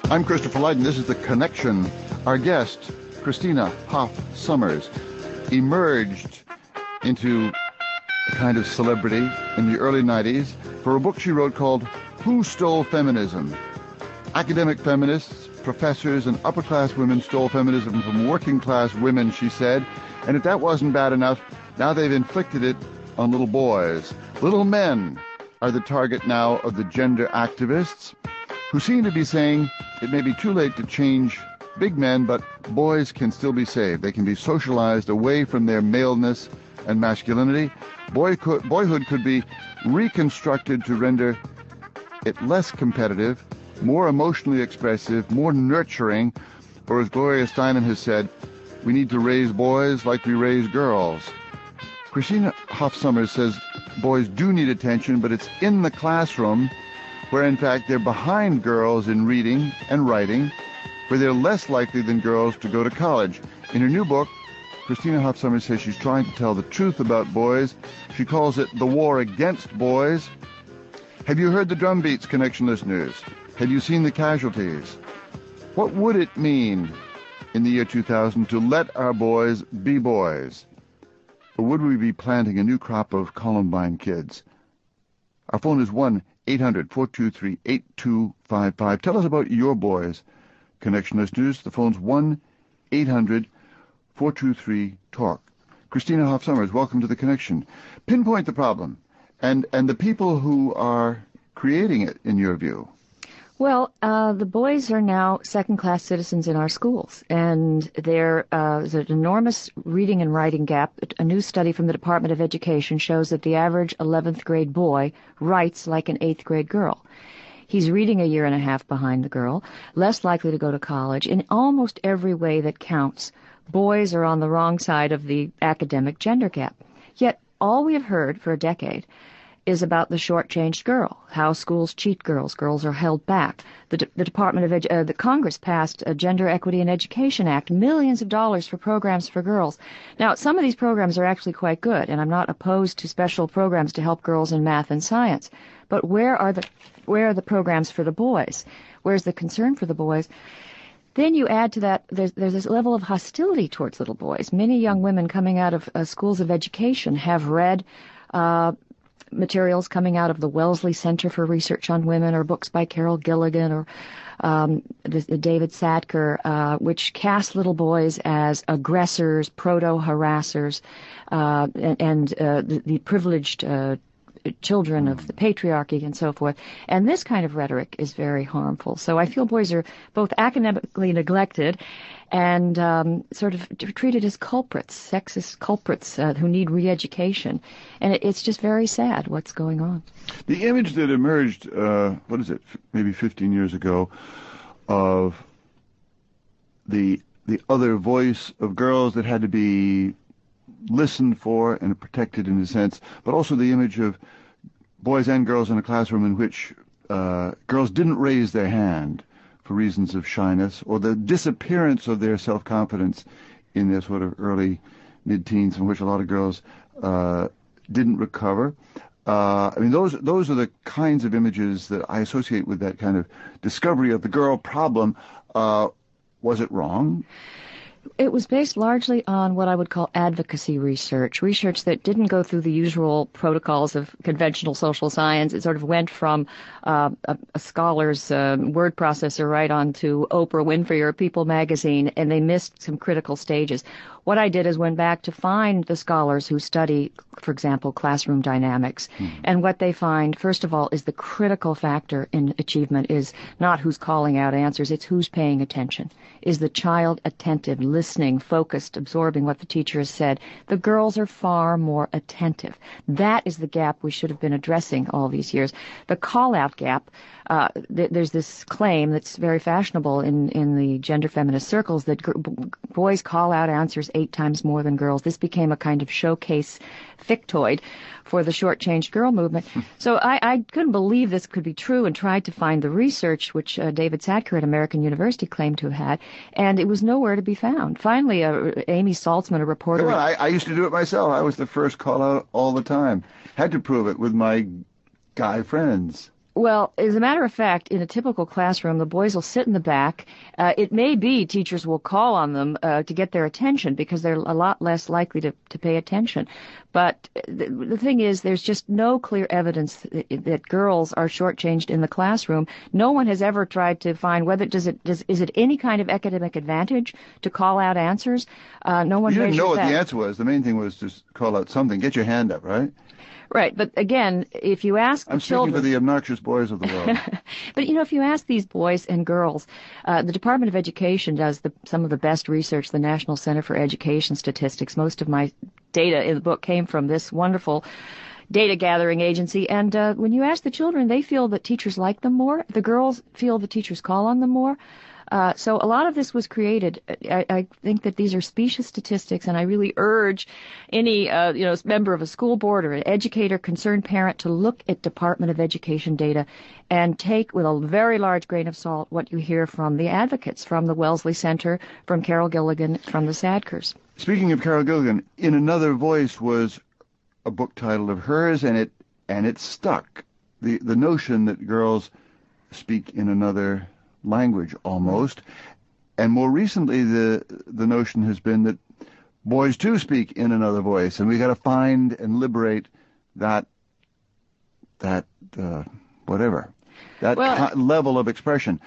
I'm Christopher Lydon. This is The Connection. Our guest, Christina Hoff Sommers, emerged into a kind of celebrity in the early 90s for a book she wrote called Who Stole Feminism? Academic feminists, professors, and upper-class women stole feminism from working-class women, she said. And if that wasn't bad enough, now they've inflicted it on little boys. Little men are the target now of the gender activists, who seem to be saying it may be too late to change big men, but boys can still be saved. They can be socialized away from their maleness and masculinity. Boyhood could be reconstructed to render it less competitive, more emotionally expressive, more nurturing, or as Gloria Steinem has said, we need to raise boys like we raise girls. Christina Hoff Sommers says boys do need attention, but it's in the classroom where in fact they're behind girls in reading and writing, where they're less likely than girls to go to college. In her new book, Christina Hoff Sommers says she's trying to tell the truth about boys. She calls it the war against boys. Have you heard the drum beats, Connection listeners? Have you seen the casualties? What would it mean in the year 2000 to let our boys be boys? Or would we be planting a new crop of Columbine kids? Our phone is 1-800-423-8255. Tell us about your boys, Connection listeners. The phone's 1-800-423-TALK. Christina Hoff Sommers, welcome to The Connection. Pinpoint the problem and the people who are creating it, in your view. Well, the boys are now second-class citizens in our schools, and there's an enormous reading and writing gap. A new study from the Department of Education shows that the average 11th grade boy writes like an 8th grade girl. He's reading a year and a half behind the girl, less likely to go to college. In almost every way that counts, boys are on the wrong side of the academic gender gap. Yet all we have heard for a decade is about the shortchanged girl, how schools cheat girls, girls are held back. The Department of the Congress passed a Gender Equity in Education Act, millions of dollars for programs for girls. Now, some of these programs are actually quite good, and I'm not opposed to special programs to help girls in math and science. But where are the programs for the boys? Where's the concern for the boys? Then you add to that, there's this level of hostility towards little boys. Many young women coming out of schools of education have read materials coming out of the Wellesley Center for Research on Women, or books by Carol Gilligan, or the David Sadker, which cast little boys as aggressors, proto-harassers, and the privileged children of the patriarchy and so forth. And this kind of rhetoric is very harmful. So I feel boys are both academically neglected and sort of treated as culprits, sexist culprits who need re-education. And it's just very sad what's going on. The image that emerged, maybe 15 years ago, of the other voice of girls that had to be listened for and protected in a sense, but also the image of boys and girls in a classroom in which girls didn't raise their hand for reasons of shyness, or the disappearance of their self-confidence in their sort of early mid-teens, in which a lot of girls didn't recover. Those are the kinds of images that I associate with that kind of discovery of the girl problem. Was it wrong? It was based largely on what I would call advocacy research that didn't go through the usual protocols of conventional social science. It sort of went from a scholar's word processor right on to Oprah Winfrey or People magazine, and they missed some critical stages. What I did is went back to find the scholars who study, for example, classroom dynamics. And what they find, first of all, is the critical factor in achievement is not who's calling out answers, it's who's paying attention. Is the child attentive, listening, focused, absorbing what the teacher has said? The girls are far more attentive. That is the gap we should have been addressing all these years. The call-out gap, there's this claim that's very fashionable in the gender feminist circles that boys call out answers 8 times more than girls. This became a kind of showcase fictoid for the shortchanged girl movement. So I couldn't believe this could be true and tried to find the research which David Sadker at American University claimed to have had, and it was nowhere to be found. Finally, Amy Saltzman, a reporter... Well, I used to do it myself. I was the first call out all the time. Had to prove it with my guy friends. Well, as a matter of fact, in a typical classroom, the boys will sit in the back. It may be teachers will call on them to get their attention because they're a lot less likely to pay attention. But the thing is, there's just no clear evidence that girls are shortchanged in the classroom. No one has ever tried to find whether is it any kind of academic advantage to call out answers. No one. You didn't know what that. the answer was. The main thing was just call out something. Get your hand up, right? Right, but again, if you ask the children... I'm speaking for the obnoxious boys of the world. But, if you ask these boys and girls, the Department of Education does some of the best research, the National Center for Education Statistics. Most of my data in the book came from this wonderful data gathering agency. And when you ask the children, they feel that teachers like them more. The girls feel the teachers call on them more. So a lot of this was created. I think that these are specious statistics, and I really urge any member of a school board or an educator, concerned parent, to look at Department of Education data and take with a very large grain of salt what you hear from the advocates, from the Wellesley Center, from Carol Gilligan, from the Sadkers. Speaking of Carol Gilligan, In Another Voice was a book title of hers, and it stuck. The notion that girls speak in another language almost, and more recently the notion has been that boys too speak in another voice, and we got to find and liberate that level of expression.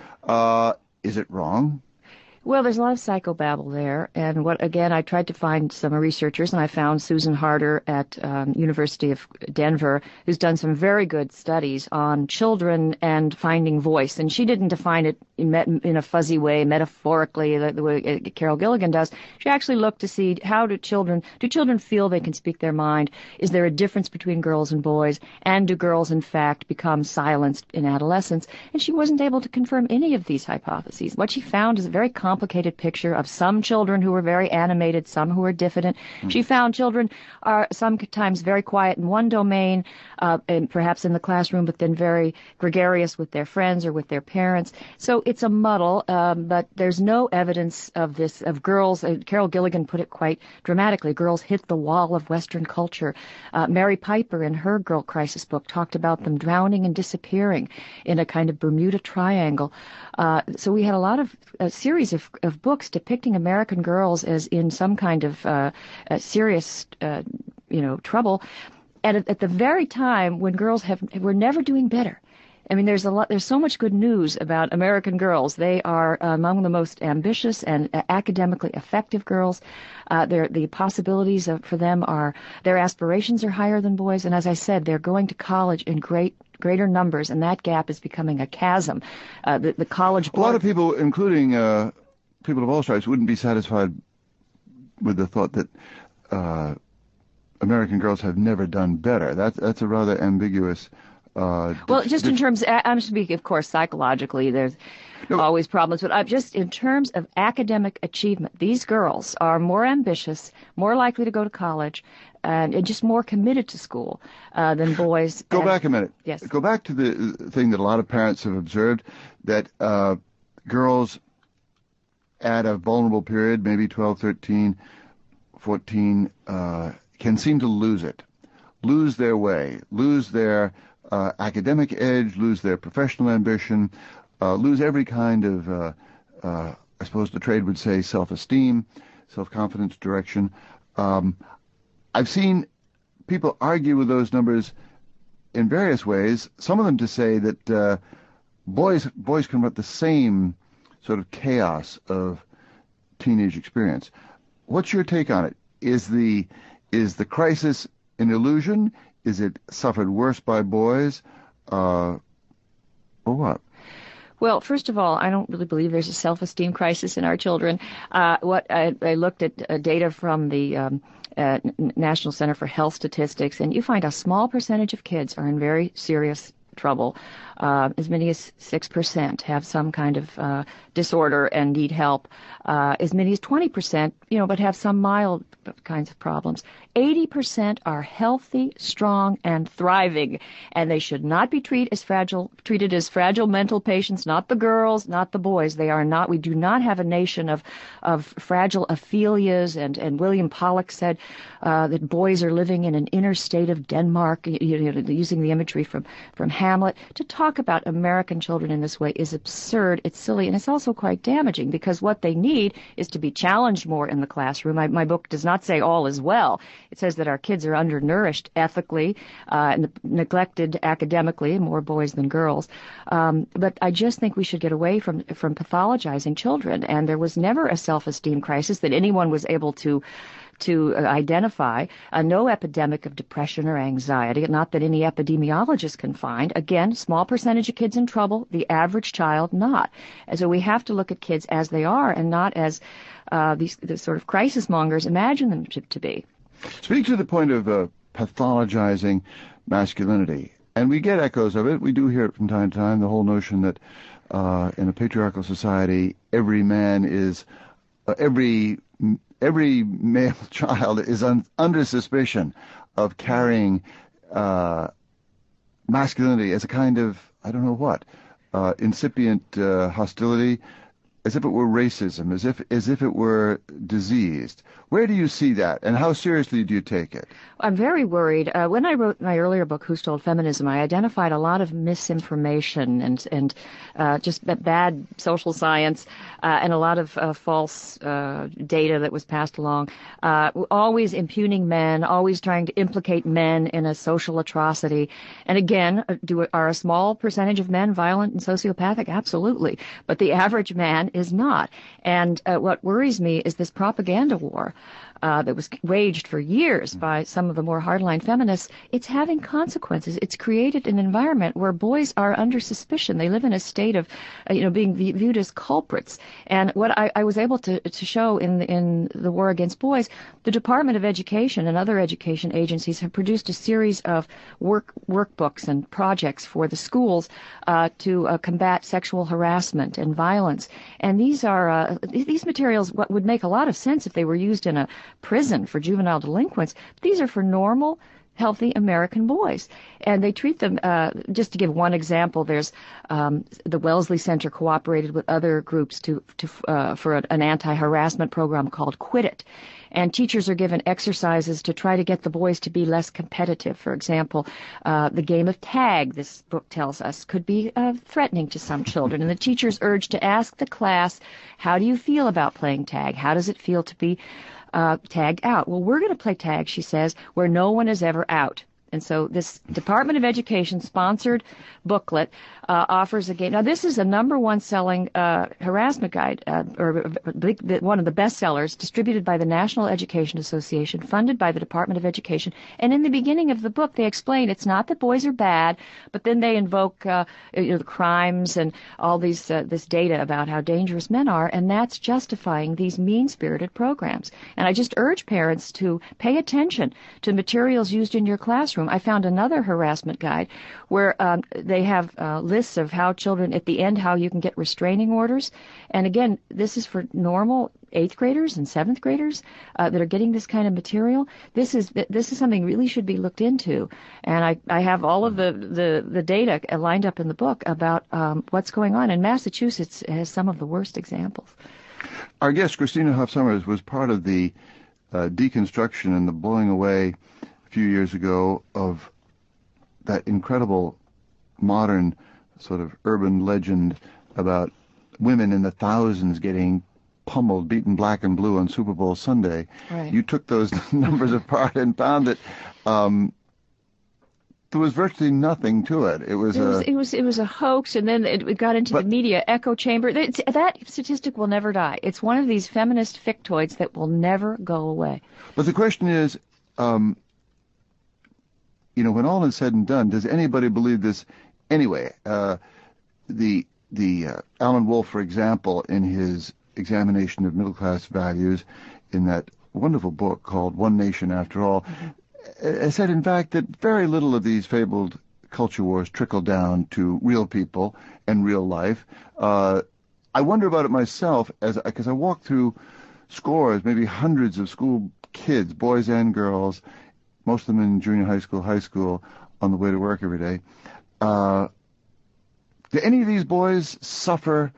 Is it wrong? Well, there's a lot of psychobabble there, and I tried to find some researchers, and I found Susan Harder at University of Denver, who's done some very good studies on children and finding voice, and she didn't define it in a fuzzy way, metaphorically, the way Carol Gilligan does. She actually looked to see how do children feel they can speak their mind? Is there a difference between girls and boys? And do girls, in fact, become silenced in adolescence? And she wasn't able to confirm any of these hypotheses. What she found is a very complicated picture of some children who were very animated, some who were diffident. She found children are sometimes very quiet in one domain, and perhaps in the classroom, but then very gregarious with their friends or with their parents. So it's a muddle, but there's no evidence of this, of girls. Carol Gilligan put it quite dramatically. Girls hit the wall of Western culture. Mary Piper, in her Girl Crisis book, talked about them drowning and disappearing in a kind of Bermuda Triangle. So we had a series of books depicting American girls as in some kind of serious, trouble. And at the very time when girls were never doing better. I mean, there's so much good news about American girls. They are among the most ambitious and academically effective girls. The possibilities for them their aspirations are higher than boys. And as I said, they're going to college in greater numbers, and that gap is becoming a chasm. The college board... A lot of people, including people of all stripes, wouldn't be satisfied with the thought that American girls have never done better. That's a rather ambiguous... in terms, I'm speaking, of course, psychologically, there's always problems, but just in terms of academic achievement, these girls are more ambitious, more likely to go to college, and just more committed to school than boys. Go back a minute. Yes. Go back to the thing that a lot of parents have observed, that girls at a vulnerable period, maybe 12, 13, 14, can seem to lose their way, lose their academic edge, lose their professional ambition, lose every kind of, I suppose the trade would say, self-esteem, self-confidence, direction. I've seen people argue with those numbers in various ways, some of them to say that boys can run the same sort of chaos of teenage experience. What's your take on it? Is the crisis an illusion? Is it suffered worse by boys, or what? Well, first of all, I don't really believe there's a self-esteem crisis in our children. I looked at data from the National Center for Health Statistics, and you find a small percentage of kids are in very serious trouble. As many as 6% have some kind of disorder and need help. As many as 20%, but have some mild kinds of problems. 80% are healthy, strong, and thriving, and they should not be treated as fragile mental patients. Not the girls, not the boys. They are not. We do not have a nation of fragile Ophelias, and William Pollock said that boys are living in an inner state of Denmark, using the imagery from Hamlet. To talk about American children in this way is absurd, it's silly, and it's also quite damaging, because what they need is to be challenged more in the classroom. My book does not say all is well. It says that our kids are undernourished ethically, and neglected academically, more boys than girls. But I just think we should get away from pathologizing children. And there was never a self-esteem crisis that anyone was able to identify, no epidemic of depression or anxiety, not that any epidemiologist can find. Again, small percentage of kids in trouble, the average child not. And so we have to look at kids as they are and not as these sort of crisis mongers imagine them to be. Speak to the point of pathologizing masculinity. And we get echoes of it. We do hear it from time to time, the whole notion that in a patriarchal society, every man is, every male child is under suspicion of carrying masculinity as a kind of, I don't know what, incipient hostility, as if it were racism, as if it were diseased. Where do you see that, and how seriously do you take it? I'm very worried. When I wrote my earlier book, Who Stole Feminism, I identified a lot of misinformation and just bad social science and a lot of false data that was passed along, always impugning men, always trying to implicate men in a social atrocity. And again, are a small percentage of men violent and sociopathic? Absolutely. But the average man is not. And what worries me is this propaganda war that was waged for years by some of the more hardline feminists. It's having consequences. It's created an environment where boys are under suspicion. They live in a state of, being viewed as culprits. And what I was able to show in the war against boys, the Department of Education and other education agencies have produced a series of workbooks and projects for the schools to combat sexual harassment and violence. And these materials would make a lot of sense if they were used in a prison for juvenile delinquents. These are for normal, healthy American boys. And they treat them, just to give one example, there's the Wellesley Center cooperated with other groups for an anti-harassment program called Quit It. And teachers are given exercises to try to get the boys to be less competitive. For example, the game of tag, this book tells us, could be threatening to some children. And the teachers urged to ask the class, how do you feel about playing tag? How does it feel to be tagged out? Well, we're going to play tag, she says, where no one is ever out. And so this Department of Education sponsored booklet offers a game. Now, this is a #1 selling harassment guide, or one of the best sellers, distributed by the National Education Association, funded by the Department of Education. And in the beginning of the book, they explain it's not that boys are bad, but then they invoke the crimes and all this data about how dangerous men are, and that's justifying these mean-spirited programs. And I just urge parents to pay attention to materials used in your classroom. I found another harassment guide where they have lists of how children, at the end, how you can get restraining orders. And again, this is for normal 8th graders and 7th graders that are getting this kind of material. This is something really should be looked into. And I have all of the data lined up in the book about what's going on. And Massachusetts has some of the worst examples. Our guest, Christina Hoff Sommers, was part of the deconstruction and the blowing away a few years ago of that incredible modern sort of urban legend about women in the thousands getting pummeled, beaten black and blue on Super Bowl Sunday. Right. You took those numbers apart and found that there was virtually nothing to it. It was a hoax, and then it got into the media echo chamber. That statistic will never die. It's one of these feminist fictoids that will never go away. But the question is, when all is said and done, does anybody believe this anyway? The Alan Wolf, for example, in his examination of middle-class values in that wonderful book called One Nation After All, said, in fact, that very little of these fabled culture wars trickle down to real people and real life. I wonder about it myself because I walk through scores, maybe hundreds of school kids, boys and girls, most of them in junior high school, on the way to work every day. Do any of these boys suffer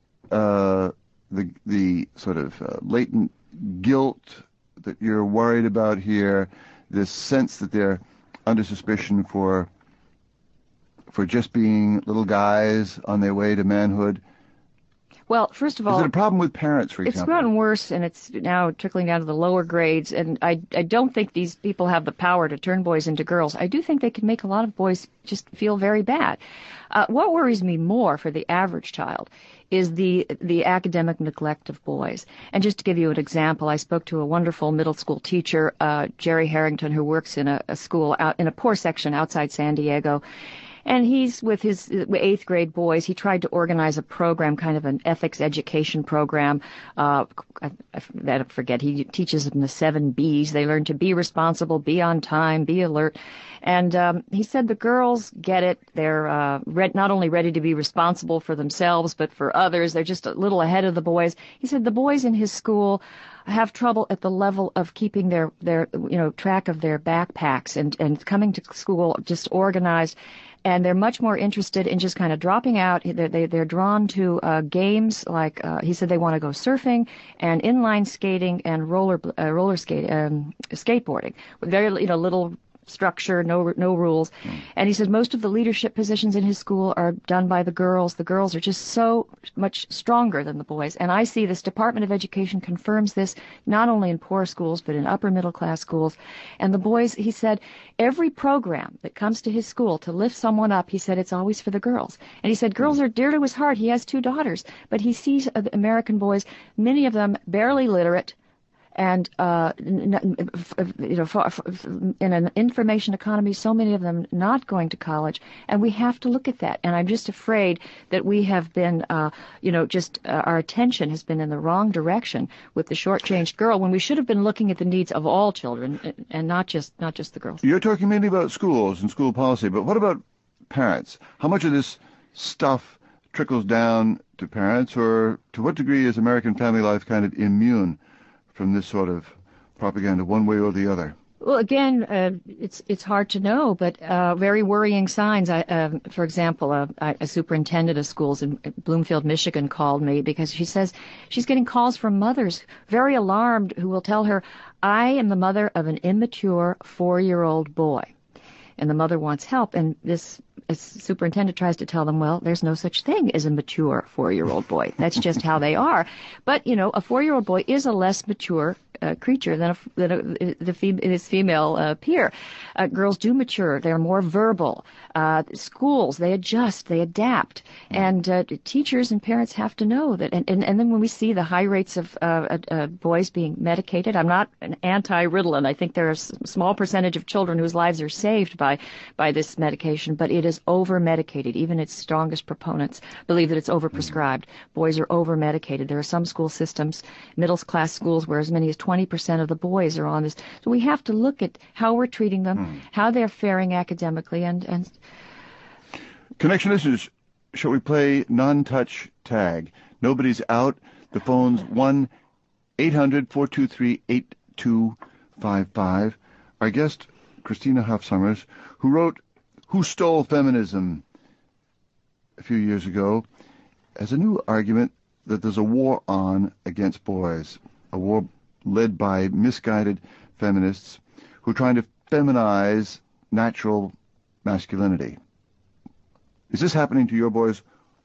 the sort of latent guilt that you're worried about here, this sense that they're under suspicion for for just being little guys on their way to manhood? Well, first of all, is it a problem with parents, for example? It's gotten worse, and it's now trickling down to the lower grades. And I don't think these people have the power to turn boys into girls. I do think they can make a lot of boys just feel very bad. What worries me more for the average child is the academic neglect of boys. And just to give you an example, I spoke to a wonderful middle school teacher, Jerry Harrington, who works in a school out in a poor section outside San Diego. And he's with his 8th grade boys. He tried to organize a program, kind of an ethics education program. I forget. He teaches them the 7 B's. They learn to be responsible, be on time, be alert. And he said the girls get it. They're not only ready to be responsible for themselves, but for others. They're just a little ahead of the boys. He said the boys in his school have trouble at the level of keeping their track of their backpacks and coming to school just organized. And they're much more interested in just kind of dropping out. They're drawn to games like he said they want to go surfing and inline skating and skateboarding. Very little structure, no rules. And he said most of the leadership positions in his school are done by the girls. The girls are just so much stronger than the boys. And I see this Department of Education confirms this not only in poor schools, but in upper middle class schools. And the boys, he said, every program that comes to his school to lift someone up, he said it's always for the girls. And he said girls are dear to his heart. He has 2 daughters, but he sees American boys, many of them barely literate, and in an information economy, so many of them not going to college, and we have to look at that. And I'm just afraid that we have been, our attention has been in the wrong direction with the shortchanged girl, when we should have been looking at the needs of all children and not just the girls. You're talking mainly about schools and school policy, but what about parents? How much of this stuff trickles down to parents, or to what degree is American family life kind of immune from this sort of propaganda, one way or the other? Well, again, it's hard to know, but very worrying signs. For example, a superintendent of schools in Bloomfield, Michigan, called me because she says she's getting calls from mothers very alarmed who will tell her, I am the mother of an immature 4-year-old boy. And the mother wants help, and this superintendent tries to tell them, well, there's no such thing as a mature 4-year-old boy. That's just how they are. But, a 4-year-old boy is a less mature creature than his female peer. Girls do mature. They're more verbal. Schools, they adjust, they adapt. And teachers and parents have to know that. And then when we see the high rates of boys being medicated, I'm not an anti-Ritalin. I think there are a small percentage of children whose lives are saved by this medication, but it is over-medicated. Even its strongest proponents believe that it's over-prescribed. Boys are over-medicated. There are some school systems, middle-class schools, where as many as 20% of the boys are on this. So we have to look at how we're treating them, how they're faring academically, and Connection listeners, shall we play non-touch tag? Nobody's out. The phone's 1-800-423-8255. Our guest, Christina Hoff Sommers, who wrote Who Stole Feminism a few years ago, has a new argument that there's a war on against boys, a war led by misguided feminists who are trying to feminize natural masculinity. Is this happening to your boys?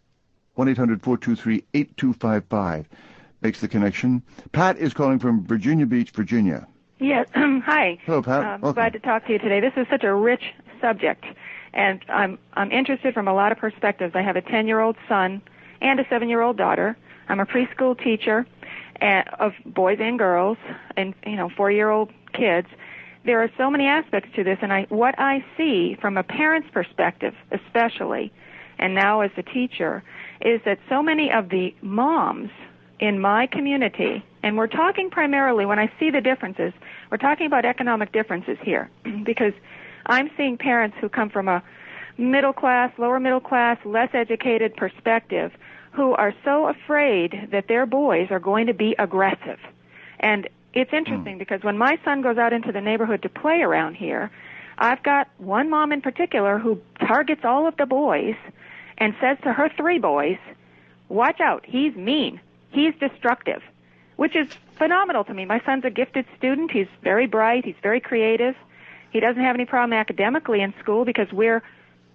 1-800-423-8255 makes the connection. Pat is calling from Virginia Beach, Virginia. Yes. Hi. Hello, Pat. Glad to talk to you today. This is such a rich subject, and I'm interested from a lot of perspectives. I have a 10-year-old son and a 7-year-old daughter. I'm a preschool teacher of boys and girls and 4-year-old kids. There are so many aspects to this, and what I see from a parent's perspective especially, and now as a teacher, is that so many of the moms in my community, and we're talking primarily, when I see the differences, we're talking about economic differences here, because I'm seeing parents who come from a middle class, lower middle class, less educated perspective who are so afraid that their boys are going to be aggressive. And it's interesting because when my son goes out into the neighborhood to play around here, I've got one mom in particular who targets all of the boys and says to her 3 boys, watch out, he's mean, he's destructive, which is phenomenal to me. My son's a gifted student. He's very bright. He's very creative. He doesn't have any problem academically in school because we're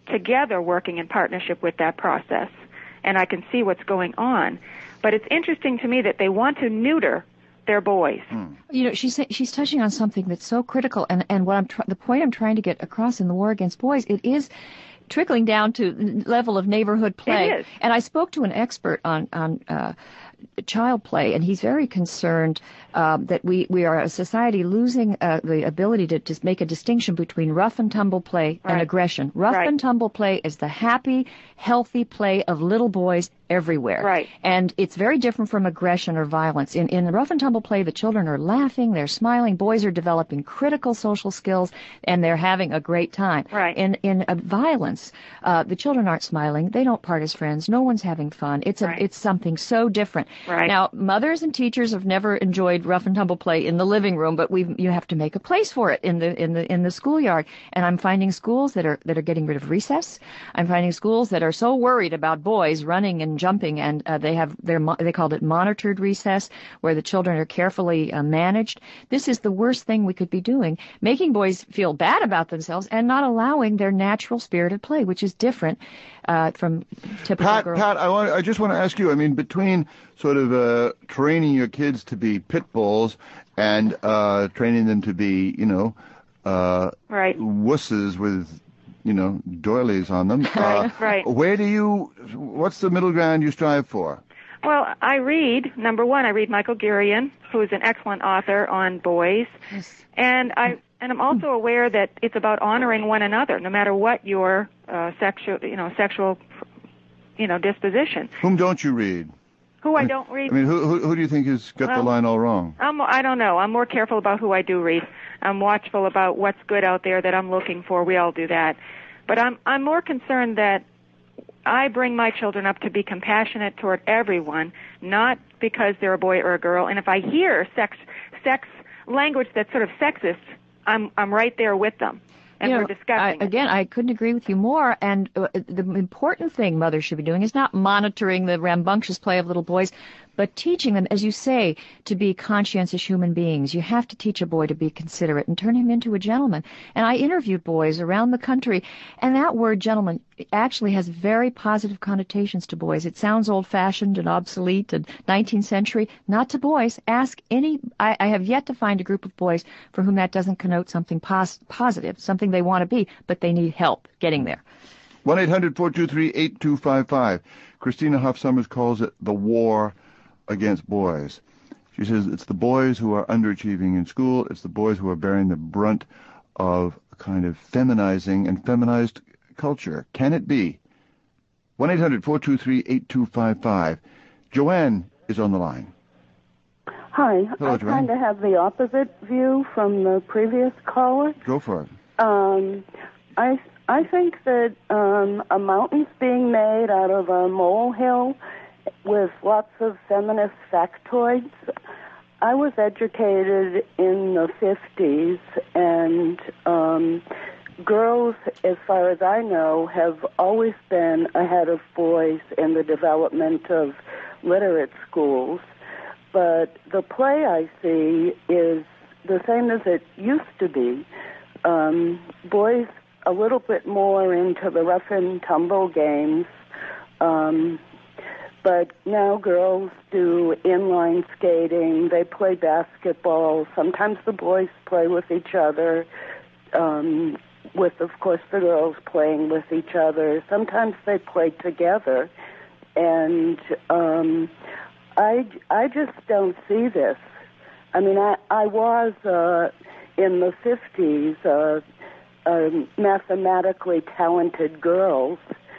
together working in partnership with that process, and I can see what's going on. But it's interesting to me that they want to neuter their boys. You know, she's touching on something that's so critical, and what the point I'm trying to get across in the war against boys, it is trickling down to level of neighborhood play. It is. And I spoke to an expert on child play, and he's very concerned that we are a society losing the ability to just make a distinction between rough and tumble play and aggression. Rough and tumble play is the happy, healthy play of little boys everywhere. Right. And it's very different from aggression or violence. In the rough and tumble play, the children are laughing, they're smiling, boys are developing critical social skills, and they're having a great time. Right. In violence, the children aren't smiling, they don't part as friends, no one's having fun. It's something so different. Right. Now, mothers and teachers have never enjoyed rough and tumble play in the living room, but you have to make a place for it in the schoolyard. And I'm finding schools that are getting rid of recess. I'm finding schools that are so worried about boys running and jumping, and they called it monitored recess, where the children are carefully managed. This is the worst thing we could be doing, making boys feel bad about themselves and not allowing their natural spirited play, which is different from typical girls. Pat, I just want to ask you, I mean, between sort of training your kids to be pit bulls and training them to be, wusses with, doilies on them. Right. What's the middle ground you strive for? Well, number one, I read Michael Gurian, who is an excellent author on boys. Yes. And I'm also aware that it's about honoring one another, no matter what your sexual disposition. Whom don't you read? Who I don't read? I mean, who do you think has got the line all wrong? I don't know. I'm more careful about who I do read. I'm watchful about what's good out there that I'm looking for. We all do that. But I'm more concerned that I bring my children up to be compassionate toward everyone, not because they're a boy or a girl. And if I hear sex language that's sort of sexist, I'm right there with them. And we're discussing it. Again, I couldn't agree with you more. And the important thing mothers should be doing is not monitoring the rambunctious play of little boys, but teaching them, as you say, to be conscientious human beings. You have to teach a boy to be considerate and turn him into a gentleman. And I interviewed boys around the country, and that word gentleman actually has very positive connotations to boys. It sounds old-fashioned and obsolete and 19th century. Not to boys. Ask any... I have yet to find a group of boys for whom that doesn't connote something positive, something they want to be, but they need help getting there. 1-800-423-8255. Christina Hoff Sommers calls it the war against boys. She says it's the boys who are underachieving in school. It's the boys who are bearing the brunt of a kind of feminizing and feminized culture. Can it be? 1-800-423-8255. Joanne is on the line. Hi. Hello, I Joanne. kind of have the opposite view from the previous caller. Go for it. I think that a mountain's being made out of a molehill with lots of feminist factoids. I was educated in the 50s, and girls, as far as I know, have always been ahead of boys in the development of literate schools. But the play I see is the same as it used to be. Boys a little bit more into the rough and tumble games, but now girls do inline skating, they play basketball, sometimes the boys play with each other, with, of course, the girls playing with each other. Sometimes they play together, and I just don't see this. I mean, I was, in the 50s, a mathematically talented girl,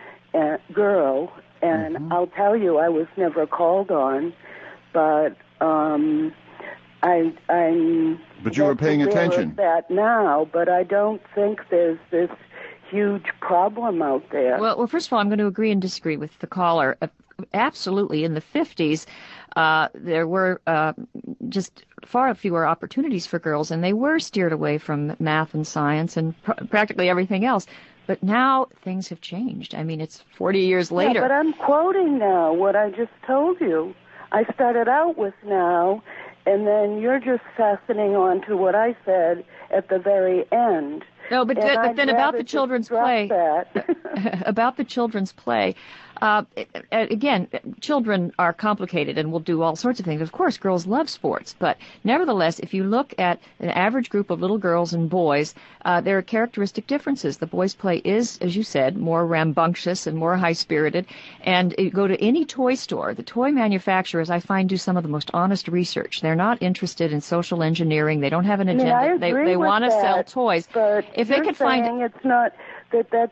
and I'll tell you, I was never called on, but I'm. But you were paying attention. Of that now, but I don't think there's this huge problem out there. Well, first of all, I'm going to agree and disagree with the caller. Absolutely, in the 50s, there were just far fewer opportunities for girls, and they were steered away from math and science and practically everything else. But now things have changed. I mean, it's 40 years later. Yeah, but I'm quoting now what I just told you. I started out with now, and then you're just fastening on to what I said at the very end. No, but then about the children's play, about the children's play, again, children are complicated and will do all sorts of things. Of course, girls love sports, but nevertheless, if you look at an average group of little girls and boys, there are characteristic differences. The boys' play is, as you said, more rambunctious and more high-spirited. And you go to any toy store, the toy manufacturers, I find, do some of the most honest research. They're not interested in social engineering. They don't have an agenda. They want to sell toys. But if they could find, it's not that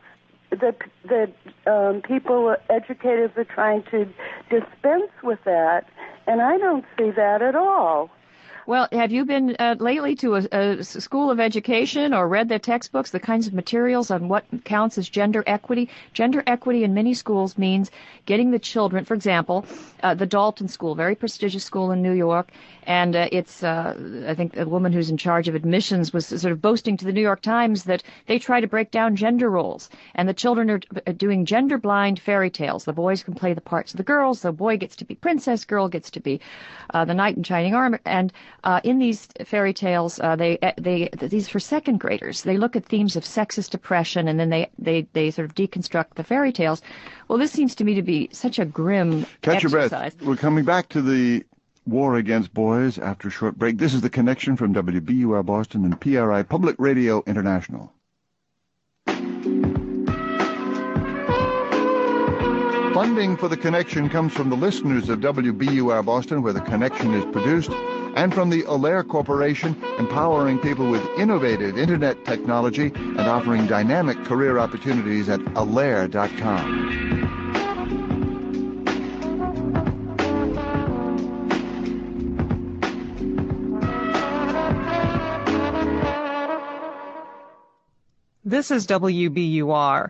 people, educators, are trying to dispense with that, and I don't see that at all. Well, have you been lately to a school of education or read their textbooks, the kinds of materials on what counts as gender equity? Gender equity in many schools means getting the children, for example, the Dalton School, very prestigious school in New York, and it's, I think a woman who's in charge of admissions was sort of boasting to the New York Times that they try to break down gender roles, and the children are doing gender-blind fairy tales. The boys can play the parts of the girls, the boy gets to be princess, girl gets to be the knight in shining armor, and in these fairy tales, these for second graders, they look at themes of sexist oppression, and then they sort of deconstruct the fairy tales. Well, this seems to me to be such a grim Catch exercise. your breath. We're coming back to the war against boys after a short break. This is The Connection from WBUR Boston and PRI Public Radio International. Funding for The Connection comes from the listeners of WBUR Boston, where The Connection is produced, and from the Alair Corporation, empowering people with innovative Internet technology and offering dynamic career opportunities at alair.com. This is WBUR.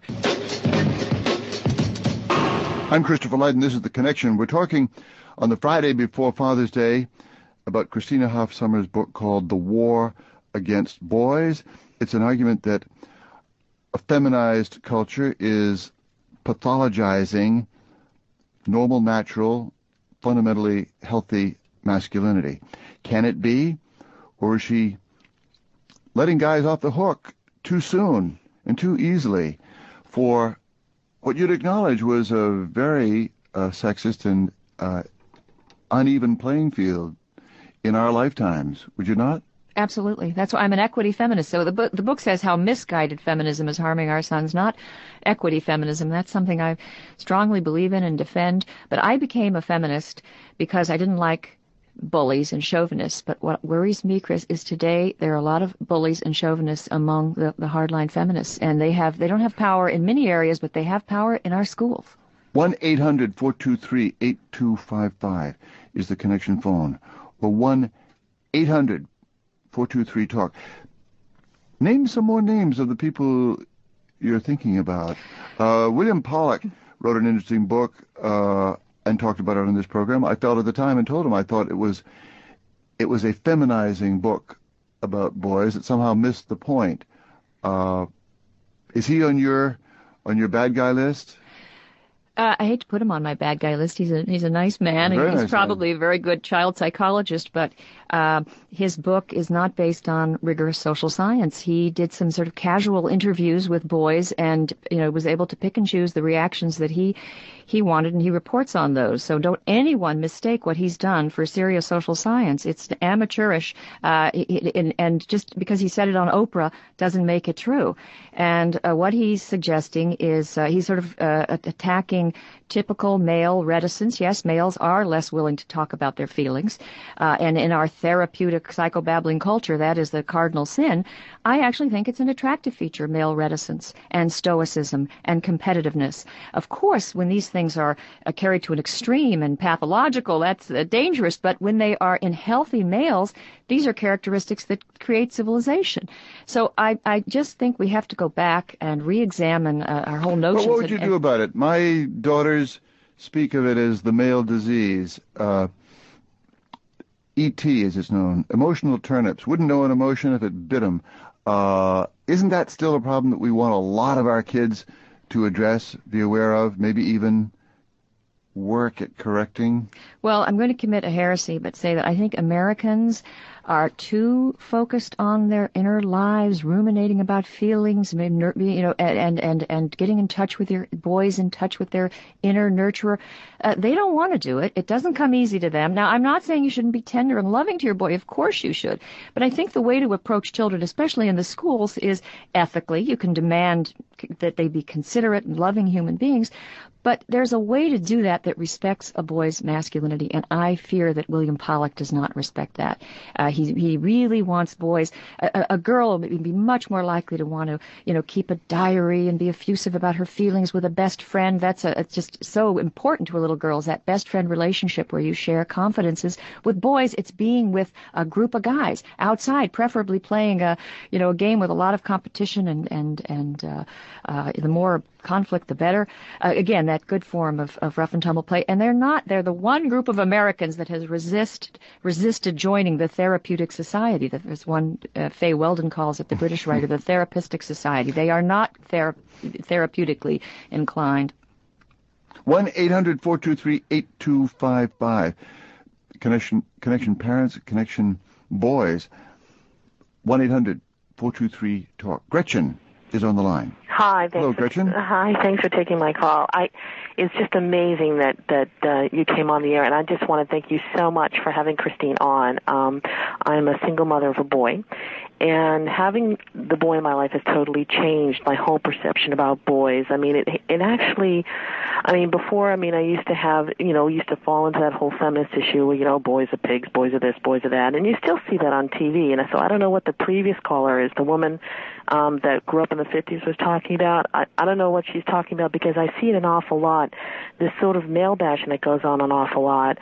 I'm Christopher Lydon. This is The Connection. We're talking on the Friday before Father's Day about Christina Hoff Sommers' book called The War Against Boys. It's an argument that a feminized culture is pathologizing normal, natural, fundamentally healthy masculinity. Can it be? Or is she letting guys off the hook too soon and too easily for what you'd acknowledge was a very sexist and uneven playing field in our lifetimes, would you not? Absolutely. That's why I'm an equity feminist. So the book says how misguided feminism is harming our sons, not equity feminism. That's something I strongly believe in and defend. But I became a feminist because I didn't like bullies and chauvinists. But what worries me, Chris, is today there are a lot of bullies and chauvinists among the hardline feminists, and they don't have power in many areas, but they have power in our schools. 1-800-423-8255 is the Connection phone, or 1-800-423-TALK. Name some more names of the people you're thinking about. William Pollack wrote an interesting book and talked about it on this program. I felt at the time and told him I thought it was a feminizing book about boys that somehow missed the point. Is he on your bad guy list? I hate to put him on my bad guy list. He's a nice man, and he's probably a very good child psychologist, but his book is not based on rigorous social science. He did some sort of casual interviews with boys and, was able to pick and choose the reactions that he wanted, and he reports on those. So don't anyone mistake what he's done for serious social science. It's amateurish, and just because he said it on Oprah doesn't make it true. And what he's suggesting is he's sort of attacking typical male reticence. Yes, males are less willing to talk about their feelings, and in our therapeutic psychobabbling culture, that is the cardinal sin. I actually think it's an attractive feature, male reticence and stoicism and competitiveness. Of course, when these things are carried to an extreme and pathological, that's dangerous, but when they are in healthy males, these are characteristics that create civilization. So I just think we have to go back and re-examine our whole notions. But what would you do about it? My daughters speak of it as the male disease. E.T., as it's known, emotional turnips. Wouldn't know an emotion if it bit them. Isn't that still a problem that we want a lot of our kids to address, be aware of, maybe even work at correcting? Well, I'm going to commit a heresy, but say that I think Americans are too focused on their inner lives, ruminating about feelings, and getting in touch with your boys, in touch with their inner nurturer. They don't want to do it. It doesn't come easy to them. Now, I'm not saying you shouldn't be tender and loving to your boy. Of course you should. But I think the way to approach children, especially in the schools, is ethically. You can demand that they be considerate and loving human beings. But there's a way to do that respects a boy's masculinity, and I fear that William Pollock does not respect that. He really wants boys. A girl would be much more likely to want to, keep a diary and be effusive about her feelings with a best friend. It's just so important to a little girl, is that best friend relationship where you share confidences. With boys, it's being with a group of guys outside, preferably playing a game with a lot of competition, and the more conflict, the better. Again, that good form of rough and tumble play. And they're the one group of Americans that has resisted joining the therapeutic society. There's one, Faye Weldon calls it, the British writer, the therapistic society. They are not therapeutically inclined. 1-800-423-8255. Connection parents, connection boys. 1-800-423-TALK. Gretchen is on the line. Hi, hello, Gretchen. Hi, thanks for taking my call. It's just amazing that you came on the air, and I just want to thank you so much for having Christine on. I'm a single mother of a boy, and having the boy in my life has totally changed my whole perception about boys. I mean, it actually, before, I used to fall into that whole feminist issue where, boys are pigs, boys are this, boys are that, and you still see that on TV. And so I don't know what the previous caller is, the woman that grew up in the 50s was talking about. I don't know what she's talking about, because I see it an awful lot, this sort of male bashing that goes on an awful lot.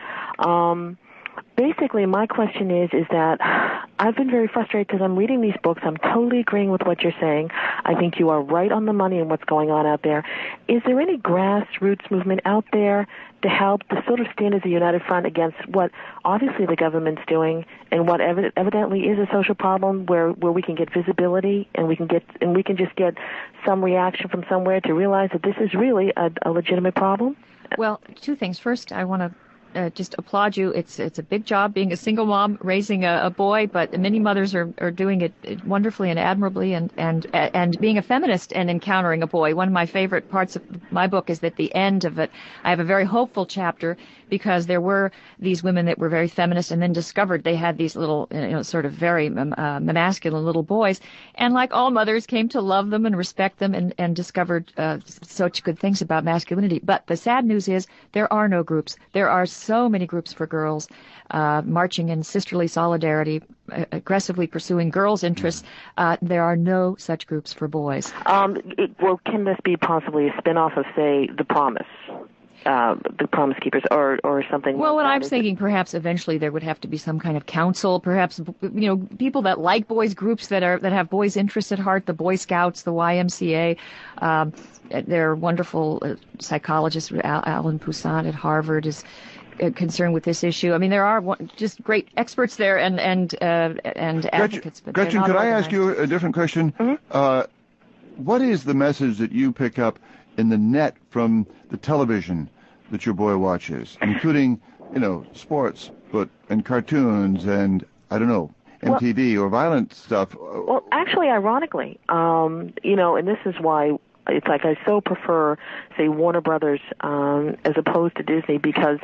Basically, my question is that I've been very frustrated because I'm reading these books. I'm totally agreeing with what you're saying. I think you are right on the money in what's going on out there. Is there any grassroots movement out there to help to sort of stand as a united front against what obviously the government's doing and what evidently is a social problem where we can get visibility and we can just get some reaction from somewhere to realize that this is really a legitimate problem? Well, two things. First, I want to just applaud you. It's a big job being a single mom raising a boy, but many mothers are doing it wonderfully and admirably, and being a feminist and encountering a boy. One of my favorite parts of my book is that the end of it, I have a very hopeful chapter, because there were these women that were very feminist and then discovered they had these little, sort of very masculine little boys, and like all mothers came to love them and respect them and discovered such good things about masculinity. But the sad news is there are no groups. There are so many groups for girls marching in sisterly solidarity, aggressively pursuing girls' interests. There are no such groups for boys. Well, can this be possibly a spin-off of, say, The Promise? The Promise Keepers, or something. Well, what I'm thinking, perhaps eventually there would have to be some kind of council, perhaps, people that like boys, groups that have boys' interests at heart, the Boy Scouts, the YMCA. There are wonderful psychologists. Alan Poussin at Harvard is concerned with this issue. There are just great experts there and advocates. Gretchen, could I ask you a different question? Mm-hmm. What is the message that you pick up in the net from the television that your boy watches, including, sports, and cartoons, and I don't know, MTV or violent stuff? Well, actually, ironically, and this is why it's like I so prefer, say, Warner Brothers as opposed to Disney, because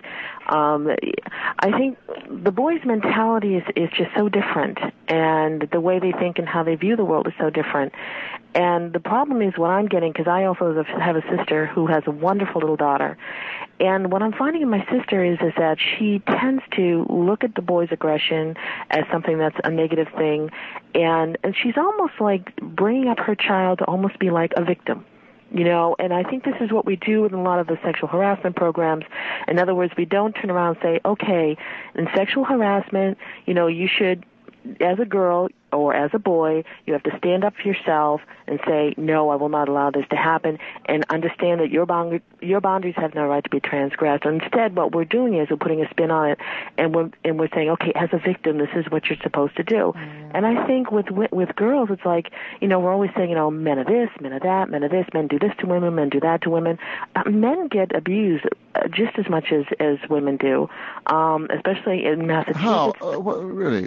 I think the boys' mentality is just so different, and the way they think and how they view the world is so different. And the problem is what I'm getting, because I also have a sister who has a wonderful little daughter, and what I'm finding in my sister is that she tends to look at the boys' aggression as something that's a negative thing, and she's almost like bringing up her child to almost be like a victim. And I think this is what we do in a lot of the sexual harassment programs. In other words, we don't turn around and say, okay, in sexual harassment, you should, as a girl or as a boy, you have to stand up for yourself and say, no, I will not allow this to happen, and understand that your boundaries have no right to be transgressed. Instead, what we're doing is we're putting a spin on it, and we're saying, okay, as a victim, this is what you're supposed to do. Mm. And I think with girls, it's like, we're always saying, men are this, men are that, men are this, men do this to women, men do that to women. Men get abused just as much as women do, especially in Massachusetts. How? Really?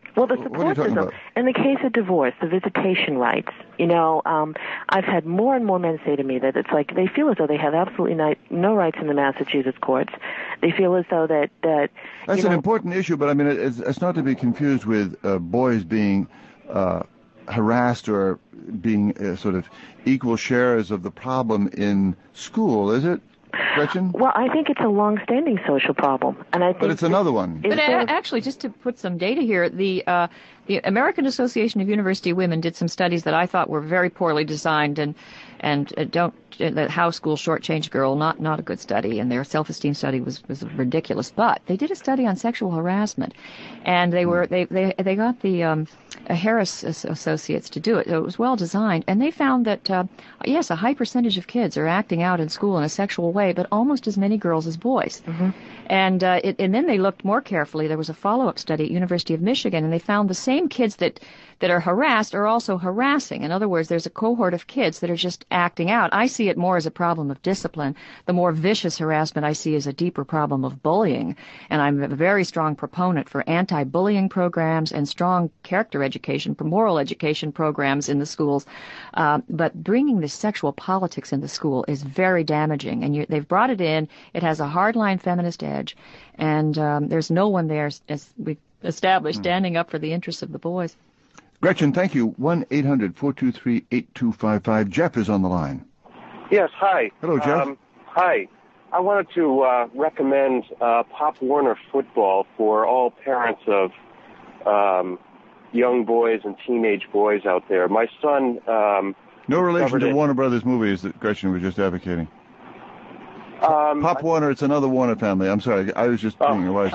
Well, the What are you support talking system, about? in the case of divorce, the visitation rights, I've had more and more men say to me that it's like they feel as though they have absolutely no rights in the Massachusetts courts. They feel as though that That's an important issue, but I mean, it's not to be confused with boys being harassed or being sort of equal shares of the problem in school, is it, Gretchen? Well, I think it's a long-standing social problem, and I think. But it's another one. But actually, just to put some data here, the American Association of University Women did some studies that I thought were very poorly designed and how schools shortchange girl, not a good study, and their self-esteem study was ridiculous. But they did a study on sexual harassment, and they got the Harris Associates to do it. So it was well designed, and they found that yes, a high percentage of kids are acting out in school in a sexual way, but almost as many girls as boys. Mm-hmm. And then they looked more carefully. There was a follow-up study at University of Michigan, and they found the same kids that are harassed are also harassing. In other words, there's a cohort of kids that are just acting out. I see it more as a problem of discipline. The more vicious harassment I see as a deeper problem of bullying. And I'm a very strong proponent for anti-bullying programs and strong character education, for moral education programs in the schools. But bringing the sexual politics in the school is very damaging. And they've brought it in. It has a hardline feminist edge. And there's no one there, as we've established, standing up for the interests of the boys. Gretchen, thank you. 1-800-423-8255. Jeff is on the line. Yes, hi. Hello, Jeff. Hi. I wanted to recommend Pop Warner football for all parents of young boys and teenage boys out there. My son... no relation to Warner Brothers movies that Gretchen was just advocating. Pop Warner, it's another Warner family. I'm sorry. I was just being your wife.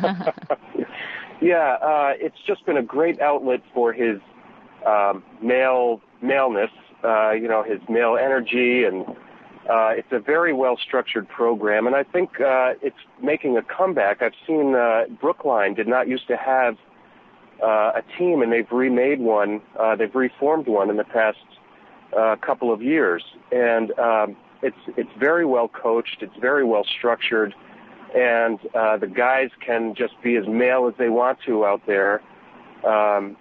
Yeah, it's just been a great outlet for his maleness, his male energy, and it's a very well-structured program, and I think it's making a comeback. I've seen Brookline did not used to have a team, and they've remade one. They've reformed one in the past couple of years, and it's very well coached. It's very well structured. And the guys can just be as male as they want to out there, and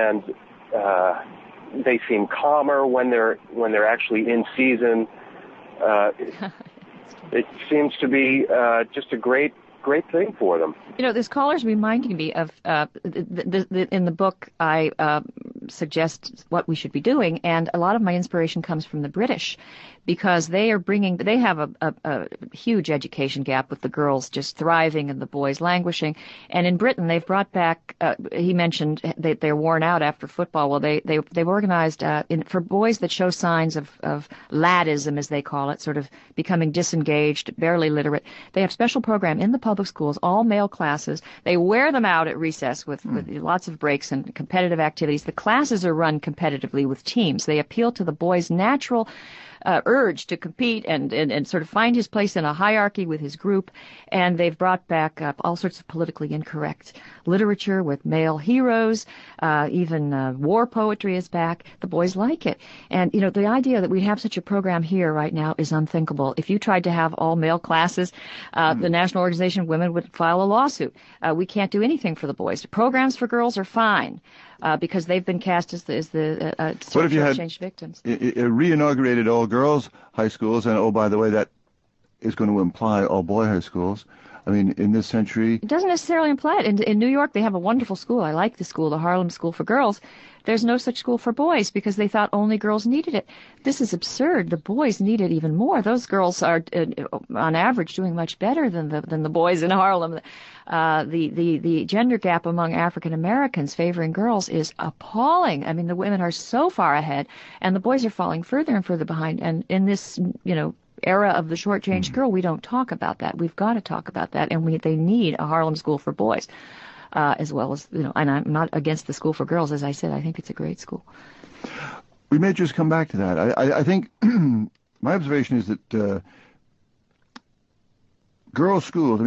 they seem calmer when they're actually in season. It seems to be just a great thing for them. This caller's reminding me of in the book I suggest what we should be doing, and a lot of my inspiration comes from the British, because they have a huge education gap, with the girls just thriving and the boys languishing. And in Britain, they've brought back, he mentioned that they're worn out after football. Well, they've organized for boys that show signs of laddism, as they call it, sort of becoming disengaged, barely literate. They have special program in the public schools, all male classes. They wear them out at recess with lots of breaks and competitive activities. The classes are run competitively with teams. They appeal to the boys' natural urge to compete and sort of find his place in a hierarchy with his group. And they've brought back all sorts of politically incorrect literature with male heroes. Even war poetry is back. The boys like it. And, the idea that we have such a program here right now is unthinkable. If you tried to have all male classes, the National Organization of Women would file a lawsuit. We can't do anything for the boys. Programs for girls are fine. Because they've been cast as the what if you had changed victims? Reinaugurated all girls high schools, and by the way, that is going to imply all boy high schools. I mean, in this century, it doesn't necessarily imply it. In New York, they have a wonderful school. I like the school, the Harlem School for Girls. There's no such school for boys because they thought only girls needed it. This is absurd. The boys need it even more. Those girls are, on average, doing much better than the boys in Harlem. The gender gap among African Americans favoring girls is appalling. I mean, the women are so far ahead, and the boys are falling further and further behind. And in this, era of the short-changed girl, we don't talk about that. We've got to talk about that, and they need a Harlem School for boys. As well as, and I'm not against the school for girls. As I said, I think it's a great school. We may just come back to that. I think my observation is that girls' schools,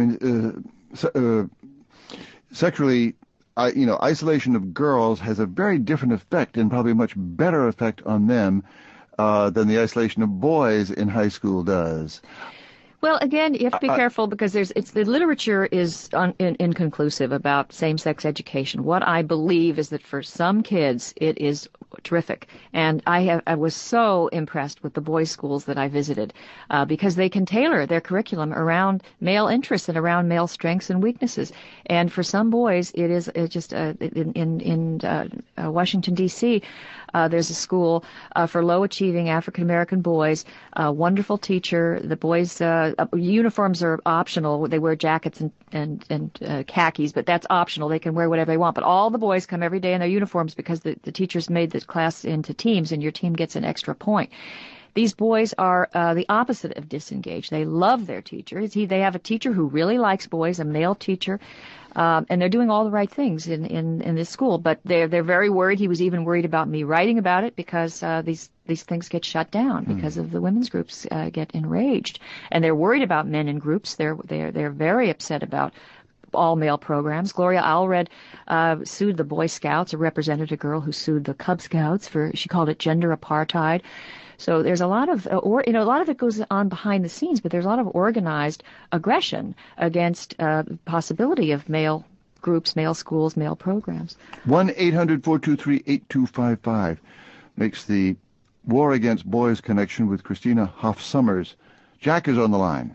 sexually, isolation of girls has a very different effect and probably a much better effect on them than the isolation of boys in high school does. Well, again, you have to be careful because the literature is inconclusive about same-sex education. What I believe is that for some kids it is terrific, and I was so impressed with the boys' schools that I visited because they can tailor their curriculum around male interests and around male strengths and weaknesses. And for some boys, it is just in Washington D.C. There's a school for low-achieving African-American boys. A wonderful teacher. The boys' uniforms are optional. They wear jackets and khakis, but that's optional. They can wear whatever they want. But all the boys come every day in their uniforms because the teachers made the class into teams, and your team gets an extra point. These boys are the opposite of disengaged. They love their teacher. They have a teacher who really likes boys, a male teacher. And they're doing all the right things in this school, but they're very worried. He was even worried about me writing about it because these things get shut down because of the women's groups get enraged, and they're worried about men in groups. They're very upset about all male programs. Gloria Allred sued the Boy Scouts, or represented a girl who sued the Cub Scouts she called it gender apartheid. So there's a lot of, a lot of it goes on behind the scenes, but there's a lot of organized aggression against possibility of male groups, male schools, male programs. 1-800-423-8255 makes the War Against Boys connection with Christina Hoff Sommers. Jack is on the line.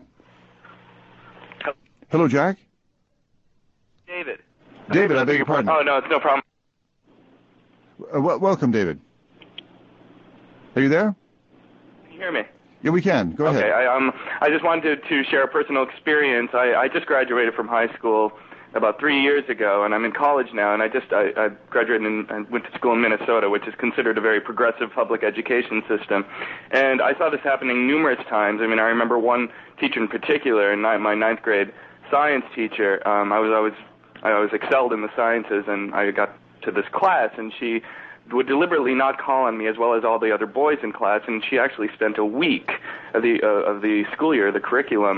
Hello, Jack. David. David, I beg your pardon. Oh, no, it's no problem. Welcome, David. Are you there? Can you hear me? Yeah, we can. Go ahead. Okay, I just wanted to share a personal experience. I just graduated from high school about 3 years ago, and I'm in college now, and I graduated and went to school in Minnesota, which is considered a very progressive public education system. And I saw this happening numerous times. I mean, I remember one teacher in particular, my ninth grade science teacher. I was excelled in the sciences, and I got to this class, and she would deliberately not call on me as well as all the other boys in class, and she actually spent a week of the school year, the curriculum,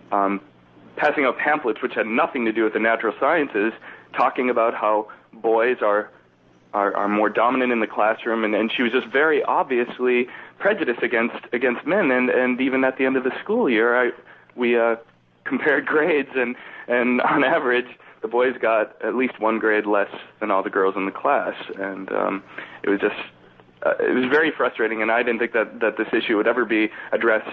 passing out pamphlets which had nothing to do with the natural sciences, talking about how boys are more dominant in the classroom, and she was just very obviously prejudiced against men, and even at the end of the school year, we compared grades, and on average, the boys got at least one grade less than all the girls in the class, and it was very frustrating, and I didn't think that this issue would ever be addressed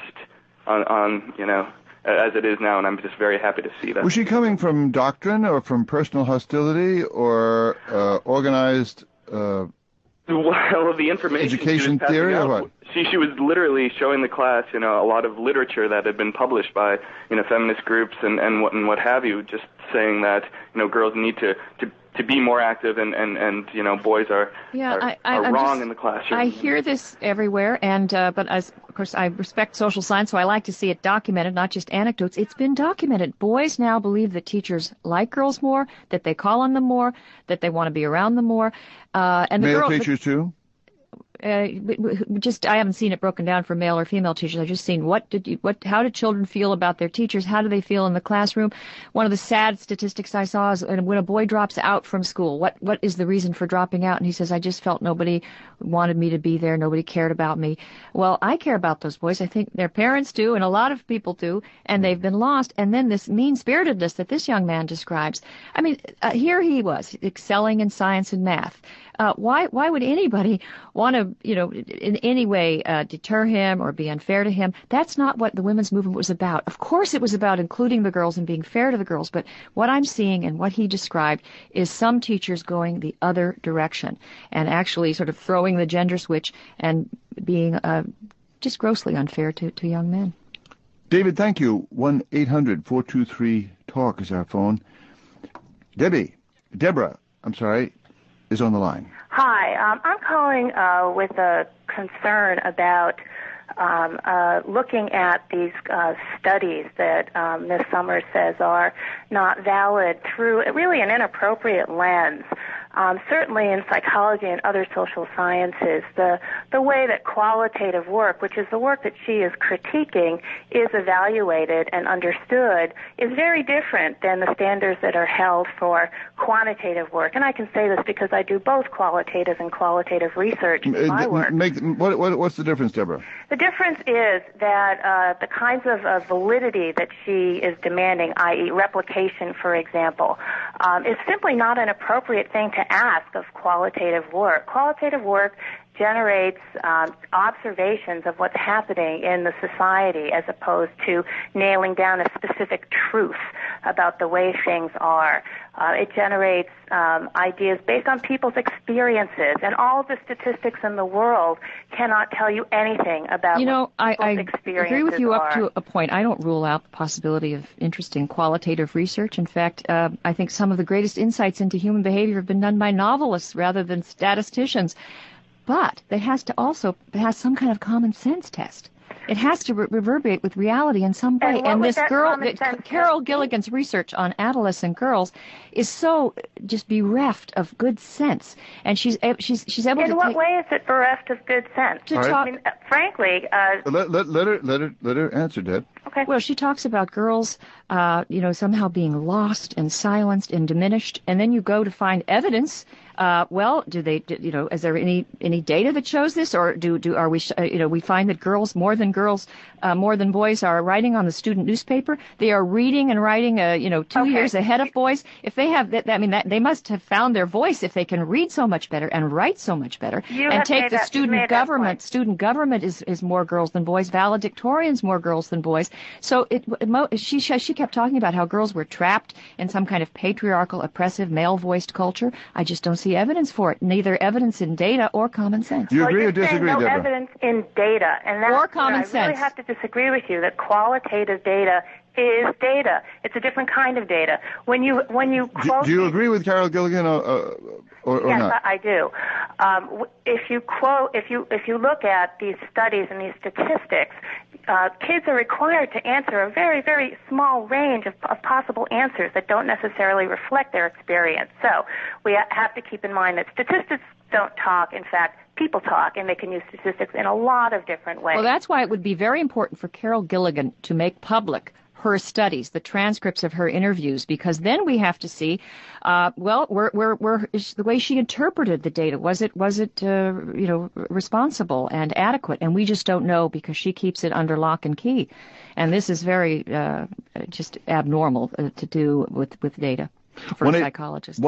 on as it is now, and I'm just very happy to see that. Was she coming from doctrine or from personal hostility or organized well, the information education theory or what? She was literally showing the class, a lot of literature that had been published by, feminist groups and what have you, just saying that, girls need to be more active and boys are wrong in the classroom. I hear this everywhere, and but of course I respect social science, so I like to see it documented, not just anecdotes. It's been documented. Boys now believe that teachers like girls more, that they call on them more, that they want to be around them more. And male teachers too? I haven't seen it broken down for male or female teachers. I've just seen how did children feel about their teachers? How do they feel in the classroom? One of the sad statistics I saw is when a boy drops out from school, what is the reason for dropping out? And he says, I just felt nobody wanted me to be there. Nobody cared about me. Well, I care about those boys. I think their parents do, and a lot of people do, and they've been lost. And then this mean-spiritedness that this young man describes. I mean, here he was excelling in science and math. Why would anybody want to, in any way deter him or be unfair to him? That's not what the women's movement was about. Of course it was about including the girls and being fair to the girls, but what I'm seeing and what he described is some teachers going the other direction and actually sort of throwing the gender switch and being just grossly unfair to young men. David, thank you. 1-800-423-TALK is our phone. Deborah, is on the line. Hi, I'm calling with a concern about looking at these studies that Ms. Sommers says are not valid through really an inappropriate lens. certainly in psychology and other social sciences, the way that qualitative work, which is the work that she is critiquing, is evaluated and understood is very different than the standards that are held for quantitative work. And I can say this because I do both qualitative and qualitative research in my work. What's the difference, Deborah? The difference is that the kinds of validity that she is demanding, i.e. replication, for example, is simply not an appropriate thing to ask of qualitative work. Qualitative work generates observations of what's happening in the society as opposed to nailing down a specific truth about the way things are. It generates ideas based on people's experiences, and all of the statistics in the world cannot tell you anything about what people's experiences agree with you are. Up to a point. I don't rule out the possibility of interesting qualitative research. In fact, I think some of the greatest insights into human behavior have been done by novelists rather than statisticians. But it has to also pass some kind of common sense test. It has to reverberate with reality in some way. And this girl, Carol Gilligan's research on adolescent girls is so just bereft of good sense. And she's able to. In what way is it bereft of good sense? I mean, frankly, let her answer, Deb. Okay. Well, she talks about girls, somehow being lost and silenced and diminished, and then you go to find evidence. Is there any data that shows this, or we find that more than boys are writing on the student newspaper. They are reading and writing, 2 years ahead of boys. If they have that, they must have found their voice if they can read so much better and write so much better. And take the student government. Student government is more girls than boys. Valedictorians more girls than boys. So she kept talking about how girls were trapped in some kind of patriarchal, oppressive, male-voiced culture. I just don't see evidence for it. Neither evidence in data or common sense. Do you agree or disagree, no Deborah? Evidence in data, and that's or common I sense. really have to disagree with you that qualitative data is data. It's a different kind of data. When you quote. Do you agree with Carol Gilligan or yes, not? Yes, I do. If you look at these studies and these statistics, kids are required to answer a very, very small range of possible answers that don't necessarily reflect their experience. So we have to keep in mind that statistics don't talk. In fact, people talk, and they can use statistics in a lot of different ways. Well, that's why it would be very important for Carol Gilligan to make public her studies, the transcripts of her interviews, because then we have to see, where is the way she interpreted the data? Was it responsible and adequate? And we just don't know because she keeps it under lock and key, and this is very just abnormal to do with data for a psychologist.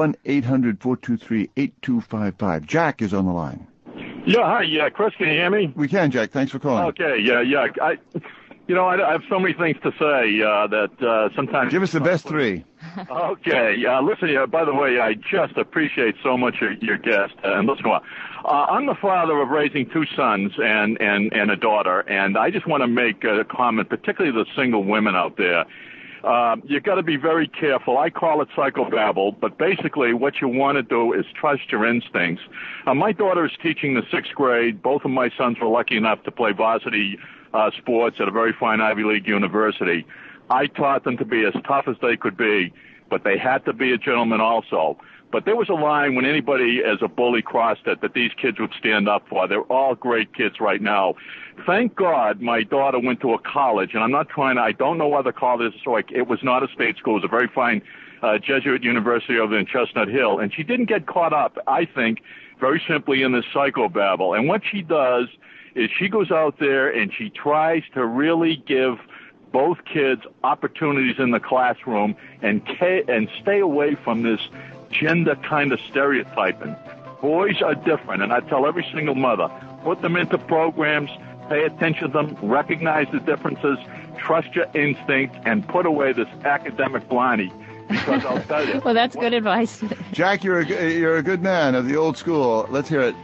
1-800-423-8255. Jack is on the line. Yeah, hi, Chris, can you hear me? We can, Jack. Thanks for calling. Okay, yeah. I have so many things to say that sometimes... Give us the best three. Okay. Listen, by the way, I just appreciate so much your guest. And listen, I'm the father of raising two sons and a daughter, and I just want to make a comment, particularly the single women out there. You've got to be very careful. I call it psychobabble, but basically what you want to do is trust your instincts. My daughter is teaching the 6th grade. Both of my sons were lucky enough to play varsity sports at a very fine Ivy League university. I taught them to be as tough as they could be, but they had to be a gentleman also. But there was a line when anybody as a bully crossed it that these kids would stand up for. They're all great kids right now. Thank God my daughter went to a college, and I don't know other colleges, so it was not a state school. It was a very fine Jesuit university over in Chestnut Hill, and she didn't get caught up, I think, very simply in this psychobabble. And what she does is she goes out there and she tries to really give both kids opportunities in the classroom and stay away from this gender kind of stereotyping. Boys are different, and I tell every single mother, put them into programs, pay attention to them, recognize the differences, trust your instinct, and put away this academic blindie. Because I'll tell you. Well, that's good advice. Jack, you're a good man of the old school. Let's hear it.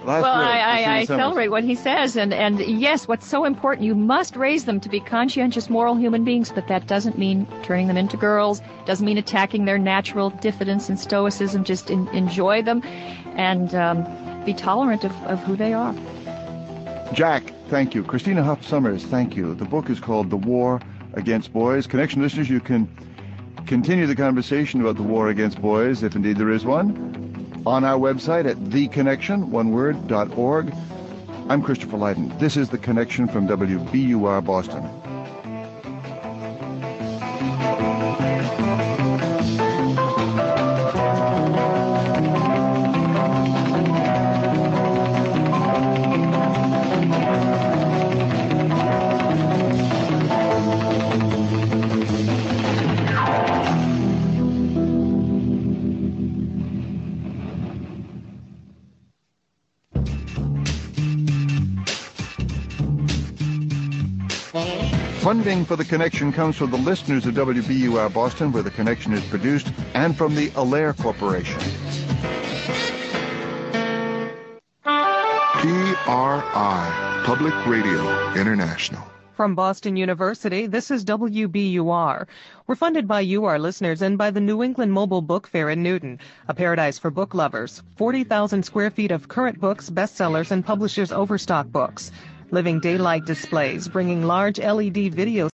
I celebrate what he says, and yes, what's so important, you must raise them to be conscientious, moral human beings, but that doesn't mean turning them into girls, doesn't mean attacking their natural diffidence and stoicism. Just enjoy them and be tolerant of who they are. Jack, thank you. Christina Hoff Sommers, thank you. The book is called The War Against Boys. Connection listeners, you can continue the conversation about the war against boys, if indeed there is one, on our website at theconnection.org. I'm Christopher Lydon. This is The Connection from WBUR Boston. Funding for The Connection comes from the listeners of WBUR Boston, where The Connection is produced, and from the Allaire Corporation. PRI, Public Radio International. From Boston University, this is WBUR. We're funded by you, our listeners, and by the New England Mobile Book Fair in Newton, a paradise for book lovers. 40,000 square feet of current books, bestsellers, and publishers' overstock books. Living daylight displays, bringing large LED video